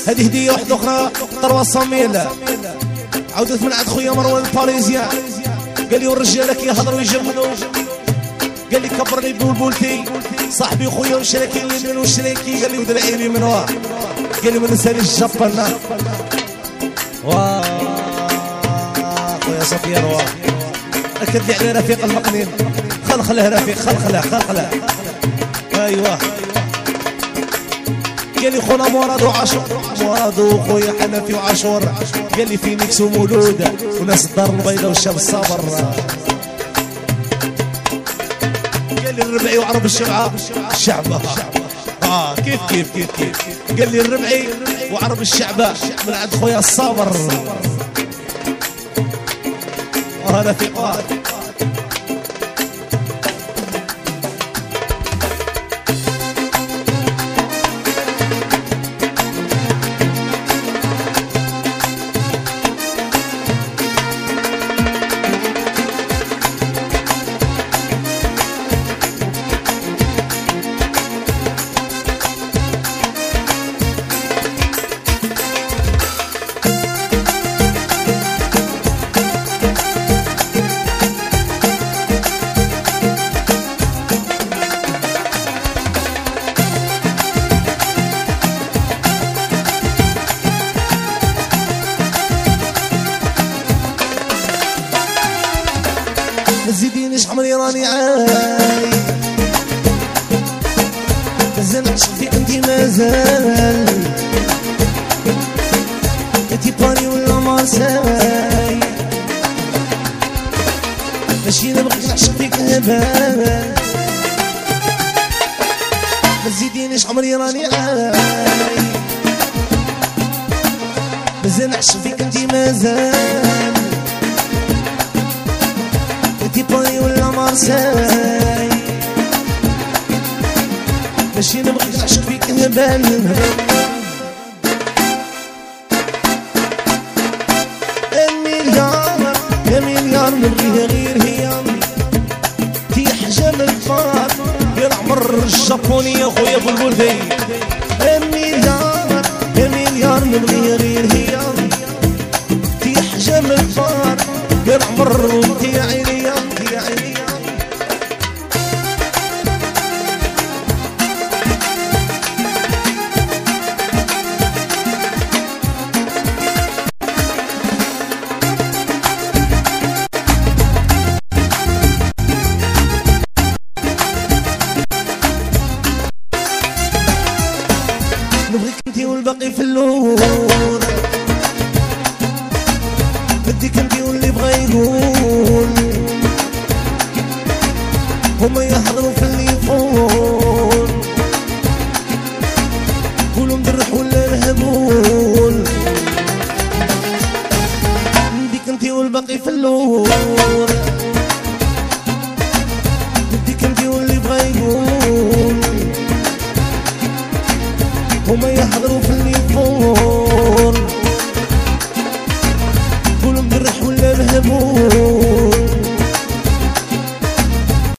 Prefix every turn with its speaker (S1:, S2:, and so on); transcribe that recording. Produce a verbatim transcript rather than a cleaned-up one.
S1: هذه هدية واحدة أخرى طروة صميل عودت من عند خويا مروان الباريزيان. قال لي والرجالة كيهضروا ويجملوا، قال لي كبر لي بولبولتي صاحبي خويا وشراكي اليمين وشراكي، قال لي ودرع اليمين واه، قال لي ما نساليش الجبنا واه خويا صفيان واه. اكد لي على رفيق المقنين، خلخله رفيق خلخله خلخله ايوه. قال لي خونا مراد وعاشور، مراد وخويا حنفي وعاشور، قال لي فينيكس ومولود وناس الدار البيضاء والشاب الصابر، قال لي الربعي وعرب الشبعه الشعبه اه كيف كيف كيف كيف. قال لي الربعي وعرب الشعبه من عند خويا الصابر وهذا في قاد. زيدينيش عمري راني عاي مازال نعشق فيك انتي مازال، انتي باري ولا مارساي، ماشي نبغيك نعشق فيك هبال. ما تزيدينيش عمري راني عاي مازال نعشق فيك انتي مازال، انتي باري ولا مارساي، ماشي نبغيك نعشق فيك هبال. المليار يا مليار نبغيها غير هي، تي حجم الفار يا العمر الجابوني يا خويا بلبلدي. المليار يا مليار نبغيها غير هي، تي حجم الفار يا العمر وانتي يا عيني انتي يا عيني. نبغيك انتي والباقي في اللور، بديك انتي واللي بغا يقول، هما يحضروا في الليفون، قولوا مدرح ولا الهبول، بديك انتي والباقي في اللور، بديك انتي واللي بغا يقول، هما يحضروا في